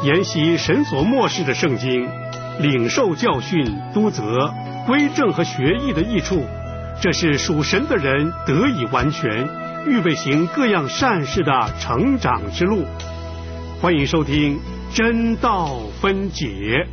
研习神所默示的圣经，领受教训、督责、归正和学艺的益处，这是属神的人得以完全，预备行各样善事的成长之路。欢迎收听真道分解。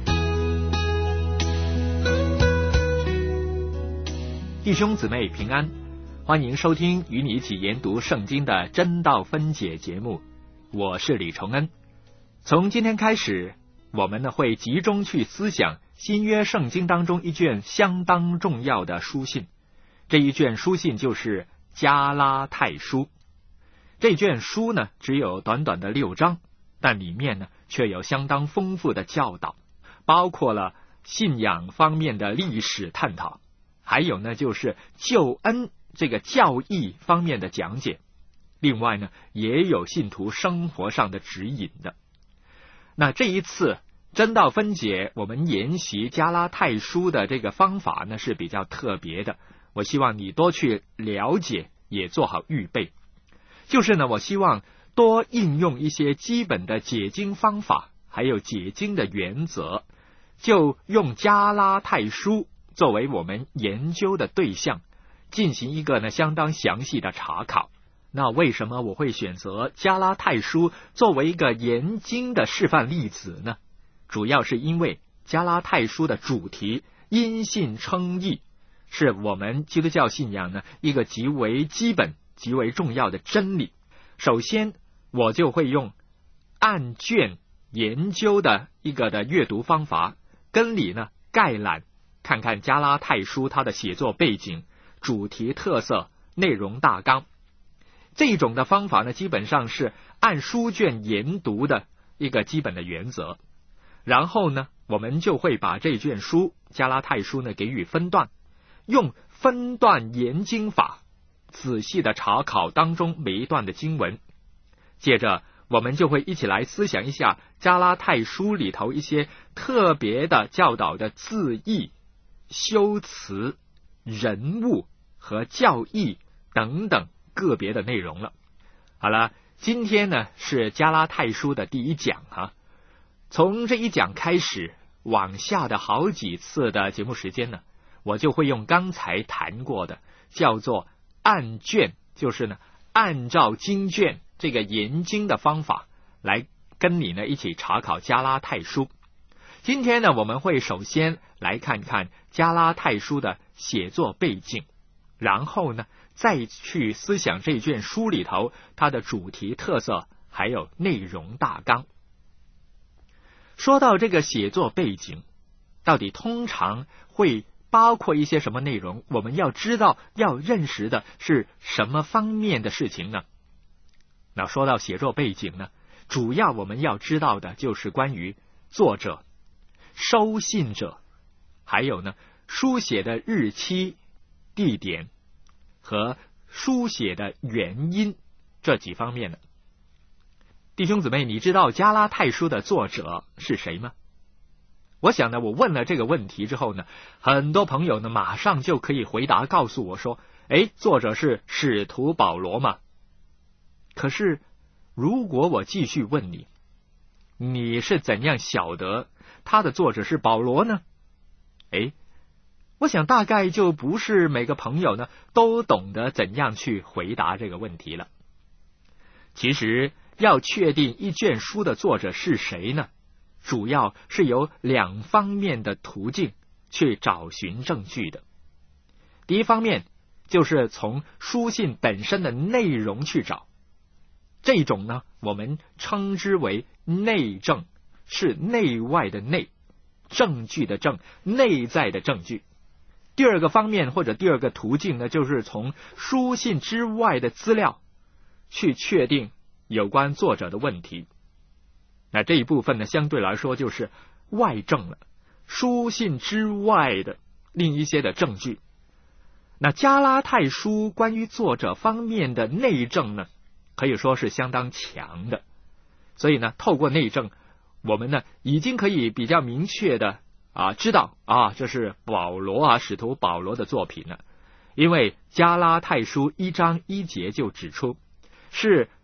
弟兄姊妹平安，欢迎收听与你一起研读圣经的真道分解节目，我是李崇恩。从今天开始，我们会集中去思想新约圣经当中一卷相当重要的书信，这一卷书信就是加拉太书。这卷书呢，只有短短的6章，但里面呢却有相当丰富的教导，包括了信仰方面的历史探讨，还有呢就是救恩这个教义方面的讲解，另外呢也有信徒生活上的指引的。那这一次真道分解，我们研习加拉太书的这个方法呢是比较特别的，我希望你多去了解，也做好预备。就是呢，我希望多应用一些基本的解经方法，还有解经的原则，就用加拉太书作为我们研究的对象，进行一个呢相当详细的查考。那为什么我会选择加拉太书作为一个研经的示范例子呢？主要是因为加拉太书的主题因信称义，是我们基督教信仰呢一个极为基本、极为重要的真理。首先，我就会用按卷研究的一个的阅读方法，跟你呢概览看看加拉太书它的写作背景、主题特色、内容大纲。这种的方法呢，基本上是按书卷研读的一个基本的原则。然后呢，我们就会把这卷书加拉太书呢给予分段，用分段研经法仔细的查考当中每一段的经文。接着我们就会一起来思想一下加拉太书里头一些特别的教导的字义、修辞、人物和教义等等个别的内容了。好了，今天呢是加拉太书的第一讲啊。从这一讲开始，往下的好几次的节目时间呢，我就会用刚才谈过的叫做按卷，就是呢按照经卷这个研经的方法来跟你呢一起查考加拉太书。今天呢，我们会首先来看看加拉太书的写作背景，然后呢再去思想这卷书里头它的主题特色还有内容大纲。说到这个写作背景，到底通常会包括一些什么内容？我们要知道要认识的是什么方面的事情呢？那说到写作背景呢，主要我们要知道的就是关于作者、收信者，还有呢书写的日期、地点和书写的原因这几方面的。弟兄姊妹，你知道加拉太书的作者是谁吗？我想呢，我问了这个问题之后呢，很多朋友呢马上就可以回答告诉我说，作者是使徒保罗嘛。可是如果我继续问你，你是怎样晓得他的作者是保罗呢？我想大概就不是每个朋友呢都懂得怎样去回答这个问题了。其实要确定一卷书的作者是谁呢，主要是有2方面的途径去找寻证据的。第一方面就是从书信本身的内容去找，这种呢我们称之为内证，是内外的内，证据的证，内在的证据。第二个方面或者第二个途径呢，就是从书信之外的资料去确定有关作者的问题。那这一部分呢，相对来说就是外证了，书信之外的另一些的证据。那加拉太书关于作者方面的内证呢，可以说是相当强的。所以呢，透过内证，我们呢已经可以比较明确的知道这是保罗使徒保罗的作品了。因为加拉太书1章1节就指出，是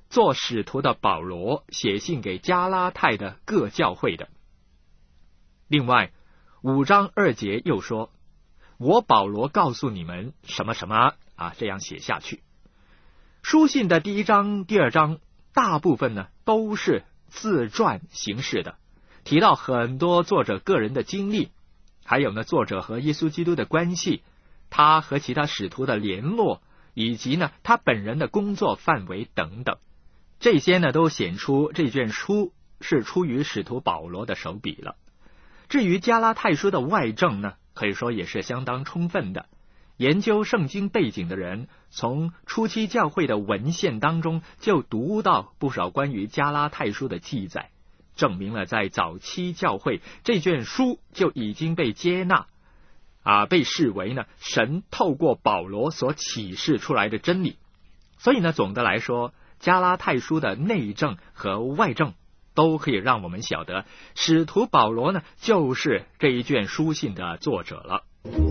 做使徒的保罗写信给加拉太的各教会的。另外5章2节又说，我保罗告诉你们什么什么这样写下去。书信的第1章、第2章大部分呢都是自传形式的，提到很多作者个人的经历，还有呢作者和耶稣基督的关系，他和其他使徒的联络，以及呢他本人的工作范围等等。这些呢都显出这卷书是出于使徒保罗的手笔了。至于加拉太书的外证呢，可以说也是相当充分的。研究圣经背景的人，从初期教会的文献当中就读到不少关于加拉太书的记载，证明了在早期教会这卷书就已经被接纳被视为呢神透过保罗所启示出来的真理。所以呢总的来说，加拉太书的内证和外证都可以让我们晓得，使徒保罗呢就是这一卷书信的作者了。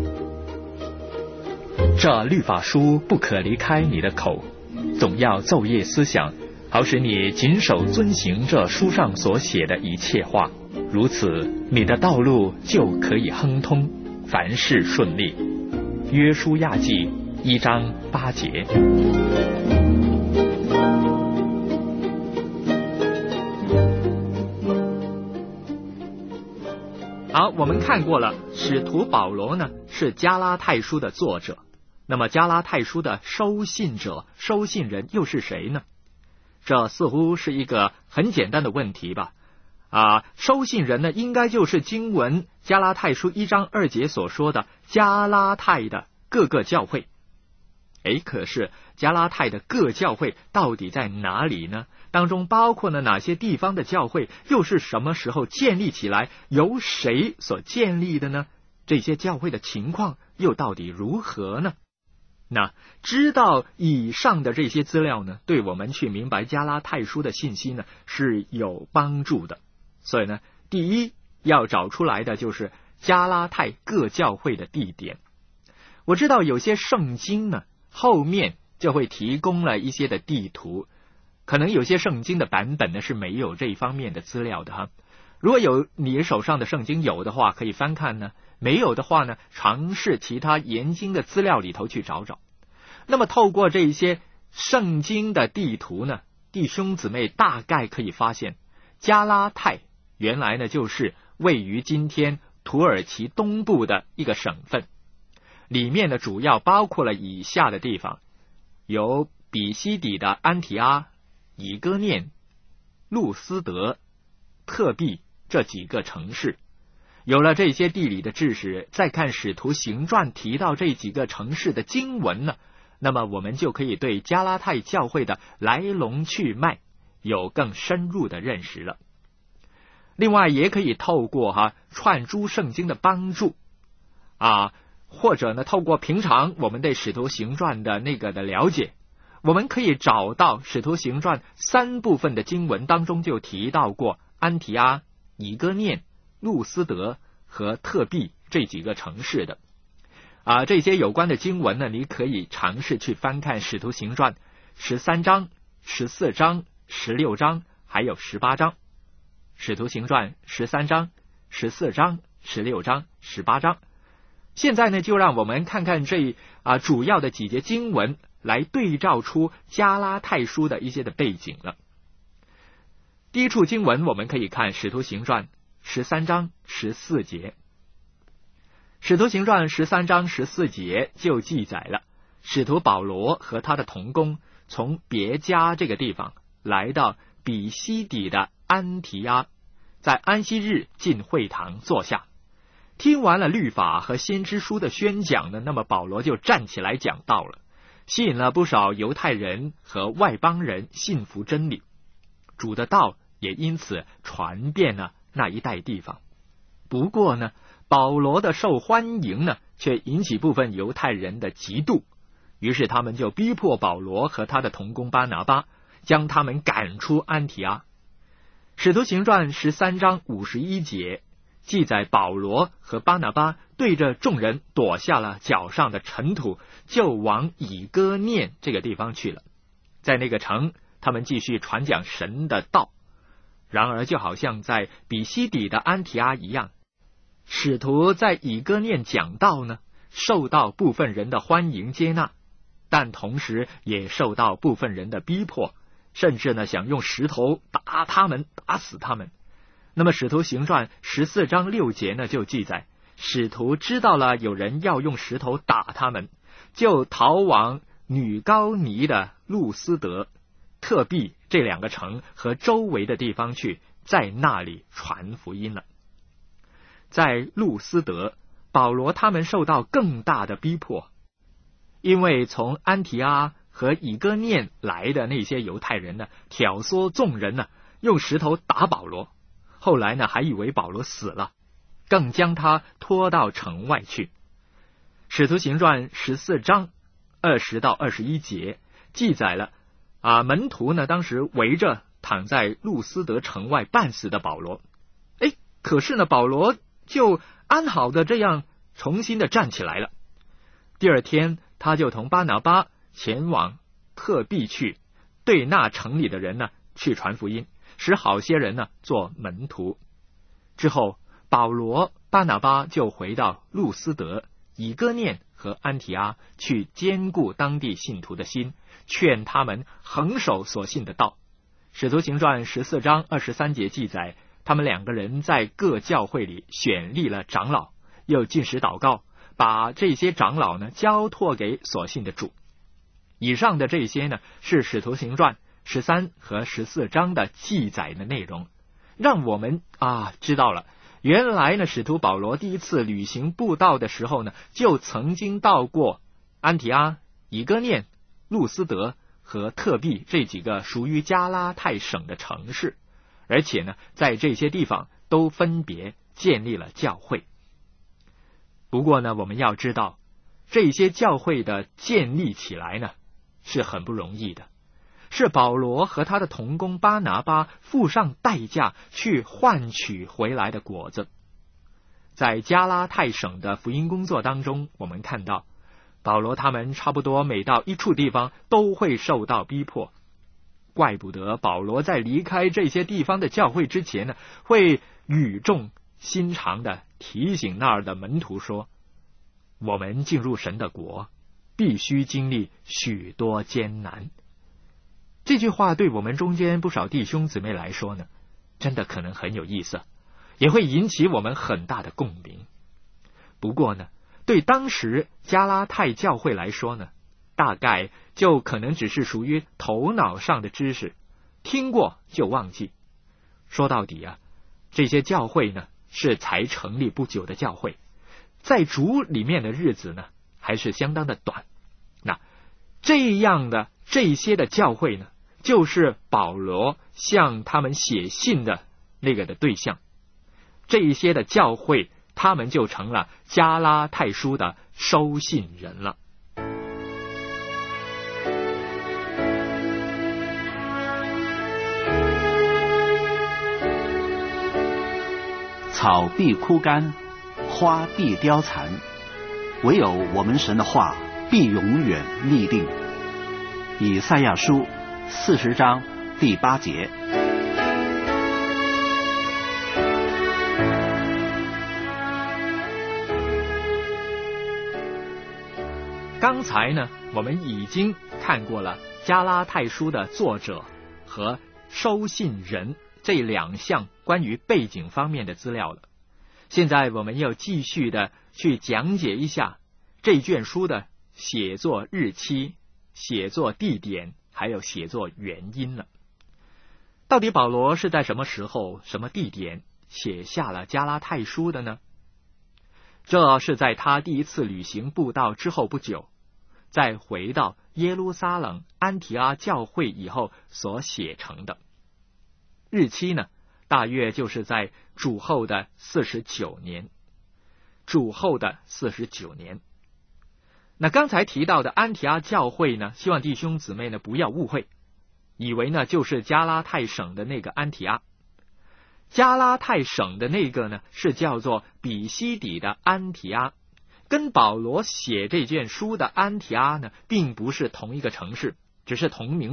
这律法书不可离开你的口，总要昼夜思想，好使你谨守遵行这书上所写的一切话，如此你的道路就可以亨通，凡事顺利。约书亚记1章8节。好，我们看过了，使徒保罗呢是加拉太书的作者。那么加拉太书的收信者、收信人又是谁呢？这似乎是一个很简单的问题吧。收信人呢应该就是经文加拉太书1章2节所说的加拉太的各个教会。可是加拉太的各教会到底在哪里呢？当中包括了哪些地方的教会，又是什么时候建立起来，由谁所建立的呢？这些教会的情况又到底如何呢？那知道以上的这些资料呢，对我们去明白加拉太书的信息呢是有帮助的。所以呢，第一要找出来的就是加拉太各教会的地点。我知道有些圣经呢后面就会提供了一些的地图，可能有些圣经的版本呢是没有这一方面的资料的哈。如果有你手上的圣经有的话，可以翻看呢；没有的话呢，尝试其他研经的资料里头去找找。那么透过这些圣经的地图呢，弟兄姊妹大概可以发现，加拉太原来呢就是位于今天土耳其东部的一个省份，里面呢主要包括了以下的地方，有比西底的安提阿、以哥念、路斯德、特庇这几个城市。有了这些地理的知识，再看使徒行传提到这几个城市的经文呢，那么我们就可以对加拉太教会的来龙去脉有更深入的认识了。另外也可以透过串珠圣经的帮助或者呢透过平常我们对使徒行传的那个的了解，我们可以找到使徒行传3部分的经文当中就提到过安提阿、以哥念、路斯德和特庇这几个城市的这些有关的经文呢，你可以尝试去翻看使徒行传13章、14章、16章还有18章。使徒行传13章、14章、16章、18章。现在呢，就让我们看看这主要的几节经文，来对照出加拉太书的一些的背景了。第一处经文我们可以看使徒行传13章14节。使徒行传13章14节就记载了使徒保罗和他的同工从别家这个地方来到比西底的安提阿，在安息日进会堂坐下，听完了律法和先知书的宣讲呢，那么保罗就站起来讲道了，吸引了不少犹太人和外邦人信服真理，主的道也因此传遍了那一带地方。不过呢，保罗的受欢迎呢，却引起部分犹太人的嫉妒，于是他们就逼迫保罗和他的同工巴拿巴，将他们赶出安提阿。使徒行传13章51节记载，保罗和巴拿巴对着众人躲下了脚上的尘土，就往以哥念这个地方去了。在那个城他们继续传讲神的道。然而就好像在比西底的安提阿一样，使徒在以哥念讲道呢，受到部分人的欢迎接纳，但同时也受到部分人的逼迫，甚至呢想用石头打他们，打死他们。那么使徒行传14章6节呢就记载，使徒知道了有人要用石头打他们，就逃往女高尼的路斯德、特庇这2个城和周围的地方去，在那里传福音了。在路斯德，保罗他们受到更大的逼迫，因为从安提阿和以哥念来的那些犹太人呢，挑唆众人呢，用石头打保罗，后来呢还以为保罗死了，更将他拖到城外去。使徒行传14章20到21节记载了门徒呢当时围着躺在路斯德城外半死的保罗，可是呢保罗就安好的这样重新的站起来了。第二天他就同巴拿巴前往特庇去，对那城里的人呢去传福音，使好些人呢做门徒。之后保罗、巴拿巴就回到路斯德、以哥念和安提阿，去坚固当地信徒的心，劝他们恒守所信的道。使徒行传14章23节记载，他们2个人在各教会里选立了长老，又禁食祷告，把这些长老呢交托给所信的主。以上的这些呢是使徒行传13和14章的记载的内容，让我们知道了原来呢使徒保罗第一次旅行布道的时候呢，就曾经到过安提阿、以哥念、路斯德和特庇这几个属于加拉太省的城市，而且呢在这些地方都分别建立了教会。不过呢我们要知道，这些教会的建立起来呢是很不容易的，是保罗和他的同工巴拿巴付上代价去换取回来的果子。在加拉太省的福音工作当中，我们看到保罗他们差不多每到一处地方都会受到逼迫，怪不得保罗在离开这些地方的教会之前呢，会语重心长的提醒那儿的门徒说，我们进入神的国必须经历许多艰难。这句话对我们中间不少弟兄姊妹来说呢，真的可能很有意思，也会引起我们很大的共鸣。不过呢，对当时加拉太教会来说呢，大概就可能只是属于头脑上的知识，听过就忘记。说到底这些教会呢是才成立不久的教会，在主里面的日子呢还是相当的短。那这样的这些的教会呢，就是保罗向他们写信的那个的对象。这一些的教会，他们就成了加拉太书的收信人了。 草必枯干，花必凋残，唯有我们神的话必永远立定。以赛亚书40章第8节。 刚才呢我们已经看过了加拉太书的作者和收信人这2项关于背景方面的资料了。现在我们要继续的去讲解一下这卷书的写作日期、写作地点还有写作原因了。到底保罗是在什么时候、什么地点写下了加拉太书的呢？这是在他第一次旅行布道之后不久，再回到耶路撒冷安提阿教会以后所写成的。日期呢，大约就是在主后的49年。主后的49年。那刚才提到的安提阿教会呢，希望弟兄姊妹呢不要误会，以为呢就是加拉太省的那个安提阿。加拉太省的那个呢是叫做比西底的安提阿，跟保罗写这卷书的安提阿呢并不是同一个城市，只是同名字，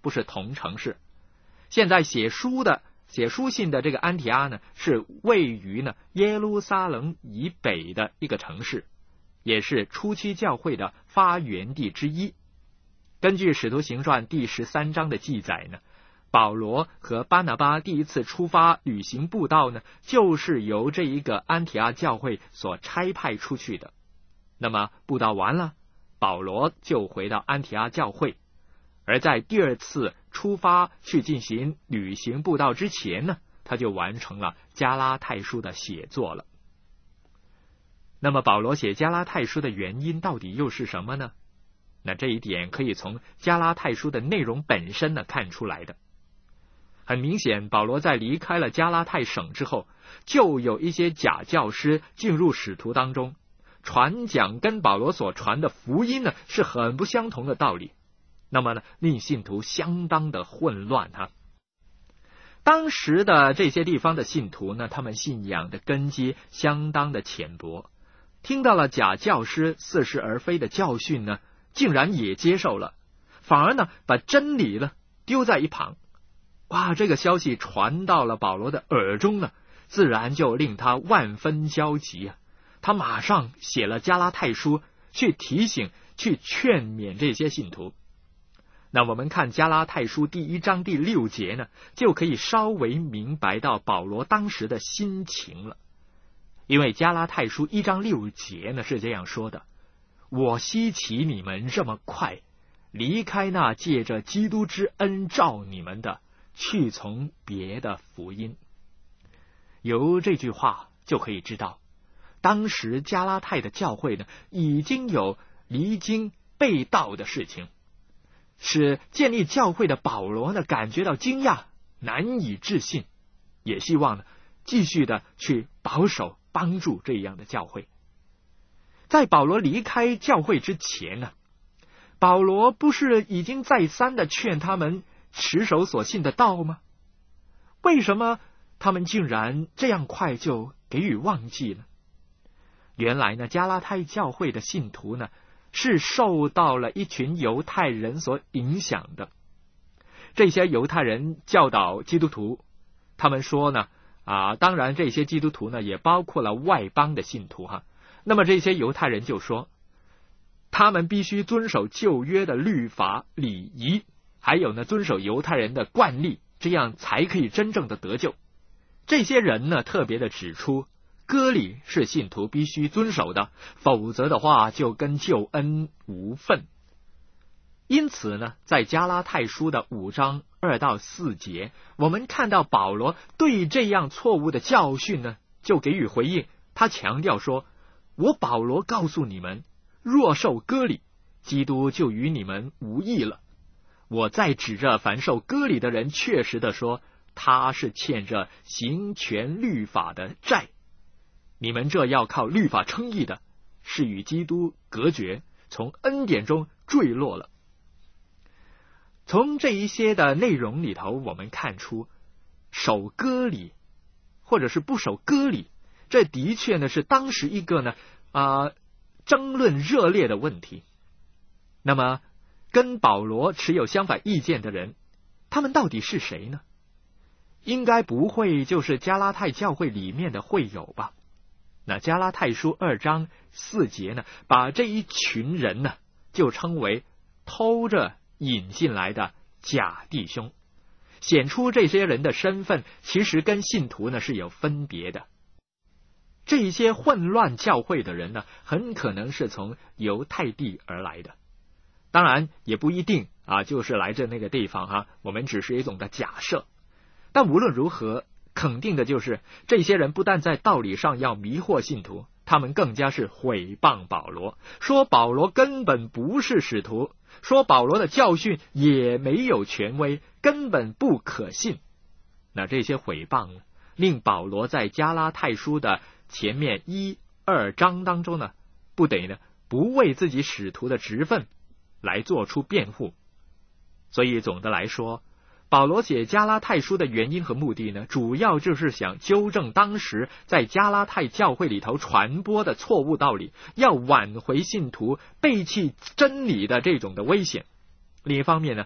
不是同城市。现在写书信的这个安提阿呢，是位于呢耶路撒冷以北的一个城市，也是初期教会的发源地之一。根据使徒行传第13章的记载呢，保罗和巴拿巴第一次出发旅行布道呢，就是由这一个安提阿教会所差派出去的。那么布道完了，保罗就回到安提阿教会，而在第二次出发去进行旅行布道之前呢，他就完成了加拉太书的写作了。那么保罗写加拉太书的原因到底又是什么呢？那这一点可以从加拉太书的内容本身呢看出来的。很明显，保罗在离开了加拉太省之后，就有一些假教师进入使徒当中，传讲跟保罗所传的福音呢是很不相同的道理，那么呢令信徒相当的混乱啊。当时的这些地方的信徒呢，他们信仰的根基相当的浅薄，听到了假教师似是而非的教训呢，竟然也接受了，反而呢把真理呢丢在一旁。哇，这个消息传到了保罗的耳中呢，自然就令他万分焦急啊。他马上写了加拉太书，去提醒、去劝勉这些信徒。那我们看加拉太书第1章第6节呢，就可以稍微明白到保罗当时的心情了。因为加拉太书1章6节呢是这样说的：我希奇你们这么快离开那借着基督之恩召你们的，去从别的福音。由这句话就可以知道，当时加拉太的教会呢，已经有离经背道的事情，使建立教会的保罗呢感觉到惊讶，难以置信，也希望呢继续的去保守帮助这样的教会。在保罗离开教会之前呢，保罗不是已经再三的劝他们持守所信的道吗？为什么他们竟然这样快就给予忘记呢？原来呢，加拉太教会的信徒呢，是受到了一群犹太人所影响的。这些犹太人教导基督徒，他们说呢，当然这些基督徒呢，也包括了外邦的信徒哈。那么这些犹太人就说，他们必须遵守旧约的律法礼仪，还有呢遵守犹太人的惯例，这样才可以真正的得救。这些人呢特别的指出，割礼是信徒必须遵守的，否则的话就跟救恩无份。因此呢，在加拉太书的5章2到4节，我们看到保罗对这样错误的教训呢就给予回应。他强调说，我保罗告诉你们，若受割礼，基督就与你们无益了。我再指着凡受割礼的人确实的说，他是欠着行全律法的债。你们这要靠律法称义的，是与基督隔绝，从恩典中坠落了。从这一些的内容里头，我们看出守割礼或者是不守割礼，这的确呢是当时一个呢争论热烈的问题。那么跟保罗持有相反意见的人，他们到底是谁呢？应该不会就是加拉太教会里面的会友吧？那加拉太书2章4节呢，把这一群人呢就称为偷着引进来的假弟兄，显出这些人的身份其实跟信徒呢是有分别的。这些混乱教会的人呢，很可能是从犹太地而来的，当然也不一定就是来自那个地方我们只是一种的假设。但无论如何，肯定的就是这些人不但在道理上要迷惑信徒，他们更加是毁谤保罗，说保罗根本不是使徒，说保罗的教训也没有权威，根本不可信。那这些毁谤令保罗在加拉太书的前面1、2章当中呢，不为自己使徒的职分来做出辩护。所以总的来说，保罗写加拉太书的原因和目的呢，主要就是想纠正当时在加拉太教会里头传播的错误道理，要挽回信徒背弃真理的这种的危险。另一方面呢，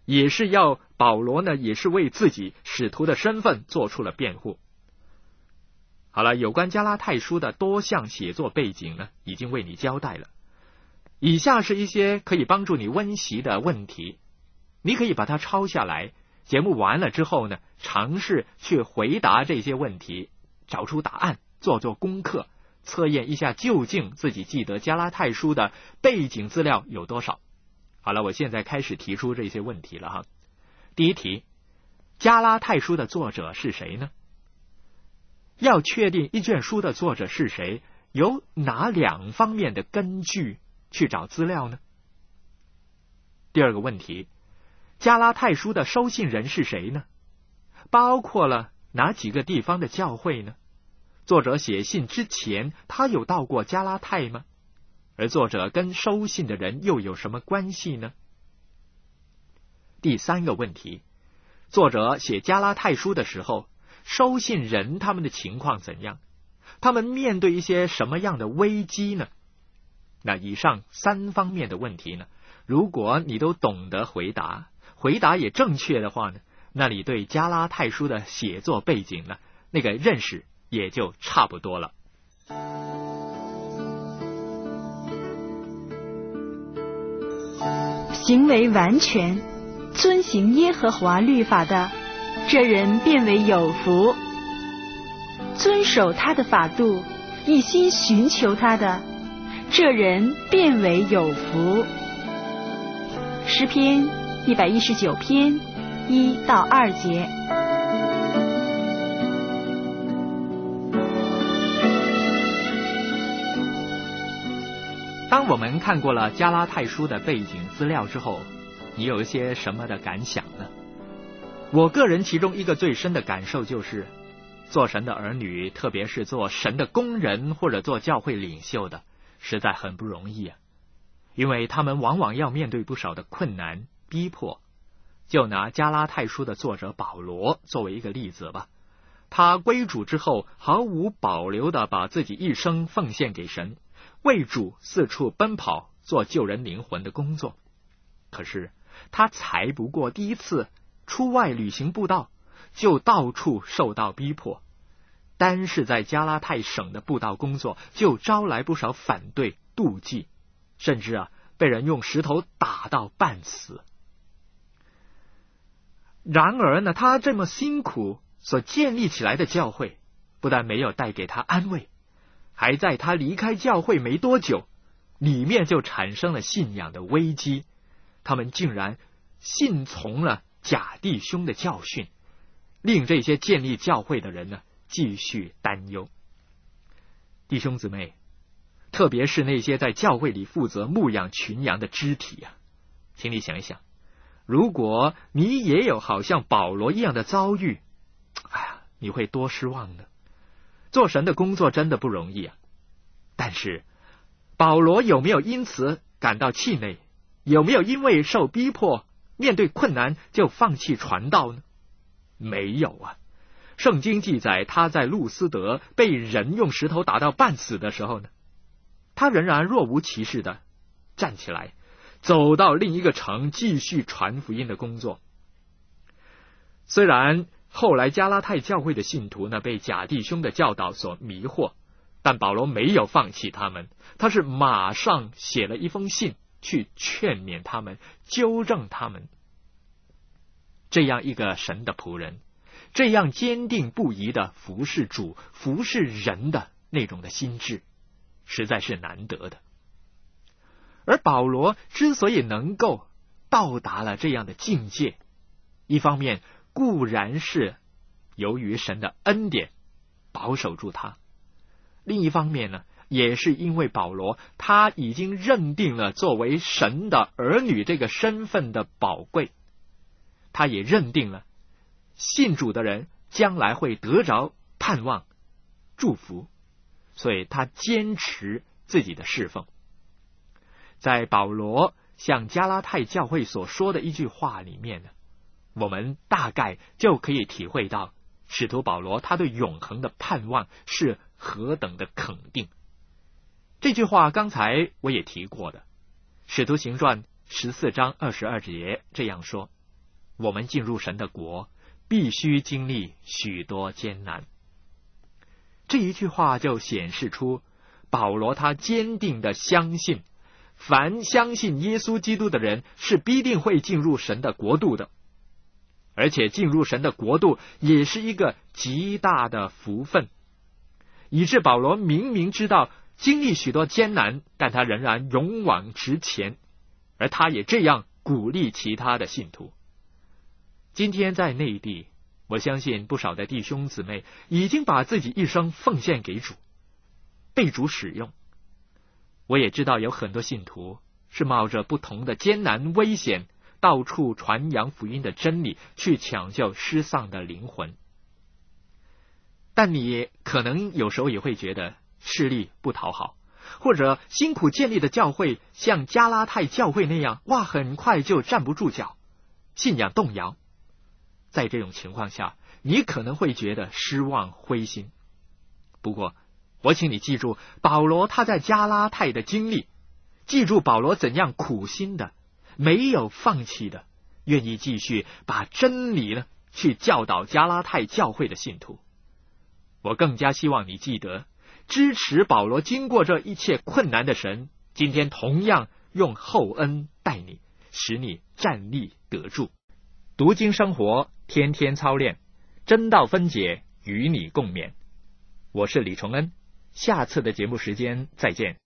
也是要保罗呢，也是为自己使徒的身份做出了辩护。好了，有关加拉太书的多项写作背景呢，已经为你交代了。以下是一些可以帮助你温习的问题，你可以把它抄下来，节目完了之后呢，尝试去回答这些问题，找出答案，做做功课，测验一下究竟自己记得加拉太书的背景资料有多少。好了，我现在开始提出这些问题了哈。第一题，加拉太书的作者是谁呢？要确定一卷书的作者是谁，有哪两方面的根据去找资料呢？第二个问题，加拉太书的收信人是谁呢？包括了哪几个地方的教会呢？作者写信之前，他有到过加拉太吗？而作者跟收信的人又有什么关系呢？第三个问题，作者写加拉太书的时候，收信人他们的情况怎样？他们面对一些什么样的危机呢？那以上三方面的问题呢，如果你都懂得回答也正确的话呢，那你对加拉太书的写作背景呢，那个认识也就差不多了。 行为完全，遵行耶和华律法的，这人便为有福；遵守他的法度，一心寻求他的，这人便为有福。诗篇119篇1到2节。 当我们看过了加拉太书的背景资料之后，你有一些什么的感想呢？我个人其中一个最深的感受就是，做神的儿女，特别是做神的工人或者做教会领袖的，实在很不容易啊，因为他们往往要面对不少的困难逼迫。就拿加拉太书的作者保罗作为一个例子吧，他归主之后，毫无保留地把自己一生奉献给神，为主四处奔跑，做救人灵魂的工作。可是他才不过第一次出外旅行布道，就到处受到逼迫。单是在加拉太省的布道工作，就招来不少反对、妒忌，甚至被人用石头打到半死。然而呢，他这么辛苦所建立起来的教会，不但没有带给他安慰，还在他离开教会没多久，里面就产生了信仰的危机。他们竟然信从了假弟兄的教训，令这些建立教会的人呢继续担忧。弟兄姊妹，特别是那些在教会里负责牧养群羊的肢体请你想一想，如果你也有好像保罗一样的遭遇，你会多失望呢？做神的工作真的不容易但是保罗有没有因此感到气馁？有没有因为受逼迫，面对困难就放弃传道呢？没有圣经记载，他在路斯德被人用石头打到半死的时候呢，他仍然若无其事的站起来，走到另一个城，继续传福音的工作。虽然后来加拉太教会的信徒呢被假弟兄的教导所迷惑，但保罗没有放弃他们，他是马上写了一封信去劝勉他们，纠正他们。这样一个神的仆人，这样坚定不移的服侍主、服侍人的那种的心智，实在是难得的。而保罗之所以能够到达了这样的境界，一方面固然是由于神的恩典保守住他，另一方面呢，也是因为保罗他已经认定了作为神的儿女这个身份的宝贵，他也认定了信主的人将来会得着盼望、祝福，所以他坚持自己的侍奉。在保罗向加拉太教会所说的一句话里面呢，我们大概就可以体会到使徒保罗他对永恒的盼望是何等的肯定。这句话刚才我也提过的，使徒行传14章22节这样说： 我们进入神的国，必须经历许多艰难。这一句话就显示出保罗他坚定的相信，凡相信耶稣基督的人是必定会进入神的国度的，而且进入神的国度也是一个极大的福分，以致保罗明明知道经历许多艰难，但他仍然勇往直前，而他也这样鼓励其他的信徒。今天在内地，我相信不少的弟兄姊妹已经把自己一生奉献给主，被主使用。我也知道有很多信徒是冒着不同的艰难危险，到处传扬福音的真理，去抢救失丧的灵魂。但你可能有时候也会觉得势力不讨好，或者辛苦建立的教会像加拉太教会那样，很快就站不住脚，信仰动摇。在这种情况下，你可能会觉得失望灰心。不过我请你记住保罗他在加拉太的经历，记住保罗怎样苦心的，没有放弃的，愿意继续把真理呢去教导加拉太教会的信徒。我更加希望你记得，支持保罗经过这一切困难的神，今天同样用厚恩待你，使你站立得住。读经生活，天天操练，真道分解，与你共勉。我是李崇恩，下次的节目时间再见。